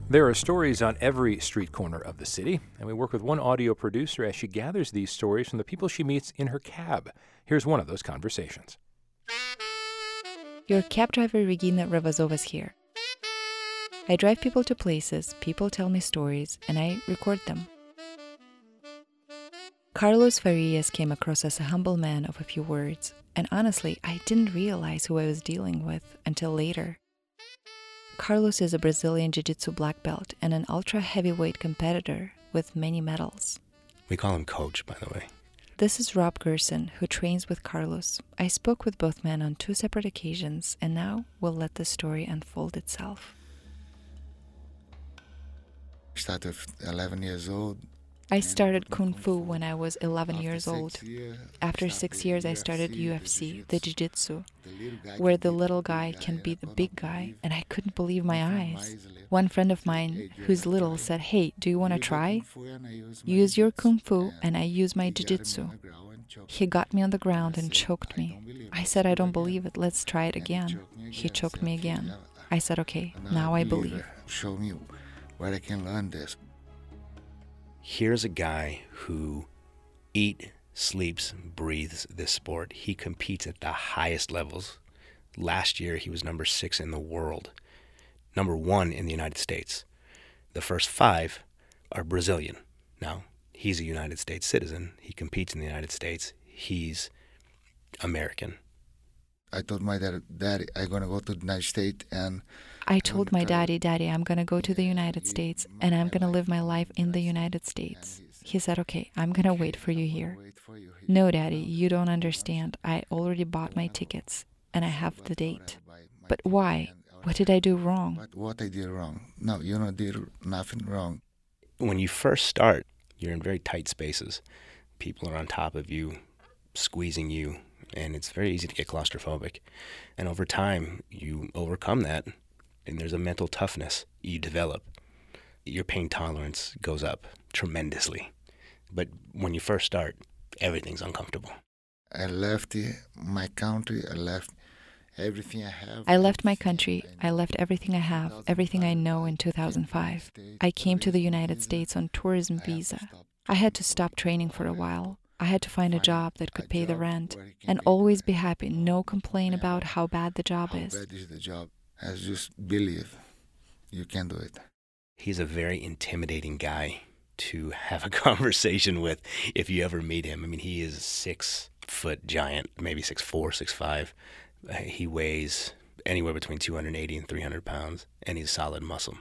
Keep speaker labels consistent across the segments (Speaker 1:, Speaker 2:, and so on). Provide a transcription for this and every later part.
Speaker 1: There are stories on every street corner of the city, and we work with one audio producer as she gathers these stories from the people she meets in her cab. Here's one of those conversations.
Speaker 2: Your cab driver Regina Ravazova is here. I drive people to places, people tell me stories, and I record them. Carlos Farias came across as a humble man of a few words, and honestly, I didn't realize who I was dealing with until later. Carlos is a Brazilian Jiu-Jitsu black belt and an ultra-heavyweight competitor with many medals.
Speaker 3: We call him Coach, by the way.
Speaker 2: This is Rob Gerson, who trains with Carlos. I spoke with both men on 2 separate occasions, and now we'll let the story unfold itself.
Speaker 4: I started 11 years old.
Speaker 2: I started Kung Fu when I was 11 years old. After 6 years, I started UFC, the Jiu-Jitsu, where the little guy can be the big guy, and I couldn't believe my eyes. One friend of mine, who's little, said, "Hey, do you want to try? Use your Kung Fu, and I use my Jiu-Jitsu." He got me on the ground and choked me. I said, "I don't believe it, let's try it again." He choked me again. I said, "Okay, now I believe."
Speaker 4: Show me where I can learn this.
Speaker 3: Here's a guy who eats, sleeps, breathes this sport. He competes at the highest levels. Last year, he was number 6 in the world, number 1 in the United States. The first 5 are Brazilian. Now, he's a United States citizen. He competes in the United States. He's American.
Speaker 4: I told my daddy, I'm going to go to the United States and...
Speaker 2: I told my daddy, I'm going to go to the United States and I'm going to live my life in the United States. He said, "Okay, I'm going to wait for you here." "No, Daddy, you don't understand. I already bought my tickets and I have the date." "But why? What did I do wrong?"
Speaker 4: What I did wrong? No, you don't did nothing wrong.
Speaker 3: When you first start, you're in very tight spaces. People are on top of you, squeezing you, and it's very easy to get claustrophobic. And over time, you overcome that, and there's a mental toughness you develop. Your pain tolerance goes up tremendously. But when you first start, everything's uncomfortable.
Speaker 4: I left my country, I left everything I have.
Speaker 2: I left my country, I left everything I have, everything I know in 2005. I came to the United States on tourism visa. I had to stop training for a while. I had to find a job that could pay the rent and always be happy, no complain about how bad the job is.
Speaker 4: How bad is the job? I just believe you can do it.
Speaker 3: He's a very intimidating guy to have a conversation with if you ever meet him. I mean, he is a 6-foot giant, maybe 6'4", 6'5". He weighs anywhere between 280 and 300 pounds, and he's solid muscle.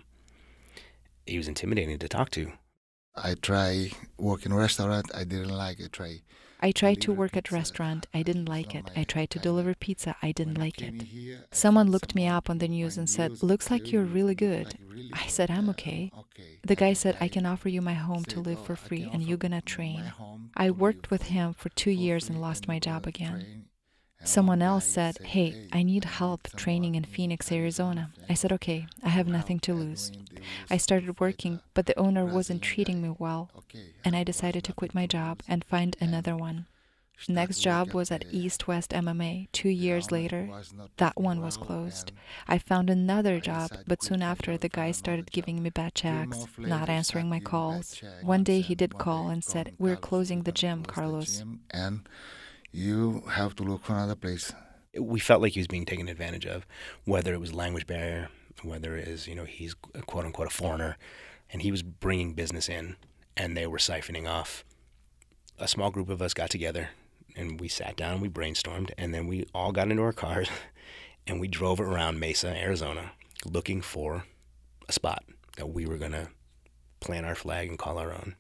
Speaker 3: He was intimidating to talk to.
Speaker 4: I try work in a restaurant. I didn't like it.
Speaker 2: I tried to work at a restaurant. I didn't like it. I tried to deliver pizza. I didn't like it. Someone looked me up on the news and said, "Looks like you're really good." I said, "I'm okay." The guy said, "I can offer you my home to live for free and you're gonna train." I worked with him for 2 years and lost my job again. Someone else said, "Hey, I need help training in Phoenix, Arizona." I said, "Okay, I have nothing to lose." I started working, but the owner wasn't treating me well, and I decided to quit my job and find another one. Next job was at East West MMA. 2 years later, that one was closed. I found another job, but soon after, the guy started giving me bad checks, not answering my calls. One day he did call and said, "We're closing the gym, Carlos.
Speaker 4: And you have to look for another place."
Speaker 3: We felt like he was being taken advantage of, whether it was language barrier, whether it is, he's quote unquote a foreigner, and he was bringing business in, and they were siphoning off. A small group of us got together, and we sat down, we brainstormed, and then we all got into our cars, and we drove around Mesa, Arizona, looking for a spot that we were going to plant our flag and call our own.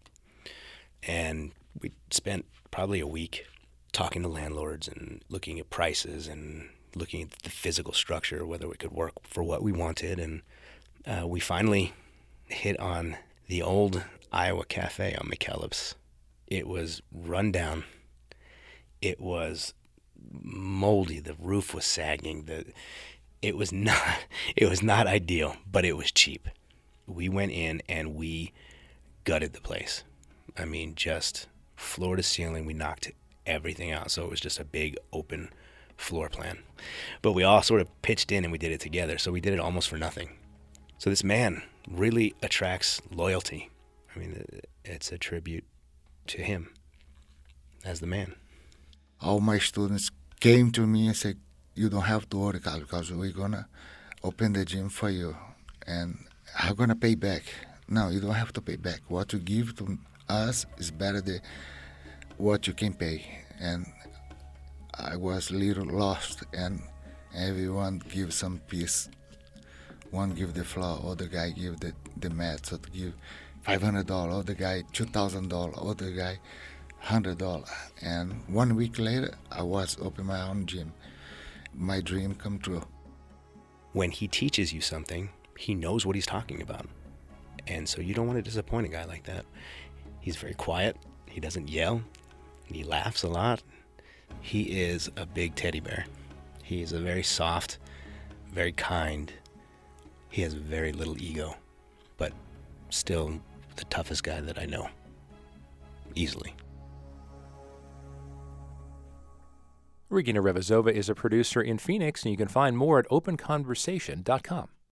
Speaker 3: And we spent probably a week talking to landlords and looking at prices and looking at the physical structure, whether we could work for what we wanted. And we finally hit on the old Iowa Cafe on McKellips. It was run down. It was moldy. The roof was sagging. It was not ideal, but it was cheap. We went in and we gutted the place. I mean, just floor to ceiling. We knocked everything out. So it was just a big open floor plan. But we all sort of pitched in and we did it together. So we did it almost for nothing. So this man really attracts loyalty. I mean, it's a tribute to him as the man.
Speaker 4: All my students came to me and said, you don't have to worry, Carl, because we're going to open the gym for you, and I'm going to pay back. No, you don't have to pay back. What you give to us is better than what you can pay. And I was a little lost, and everyone gives some piece. One give the floor, other guy give the mat, so to give $500, other guy $2,000, other guy $100. And 1 week later, I was open my own gym. My dream come true.
Speaker 3: When he teaches you something, he knows what he's talking about. And so you don't want to disappoint a guy like that. He's very quiet. He doesn't yell. He laughs a lot. He is a big teddy bear. He is a very soft, very kind. He has very little ego, but still the toughest guy that I know. Easily.
Speaker 1: Regina Revazova is a producer in Phoenix, and you can find more at openconversation.com.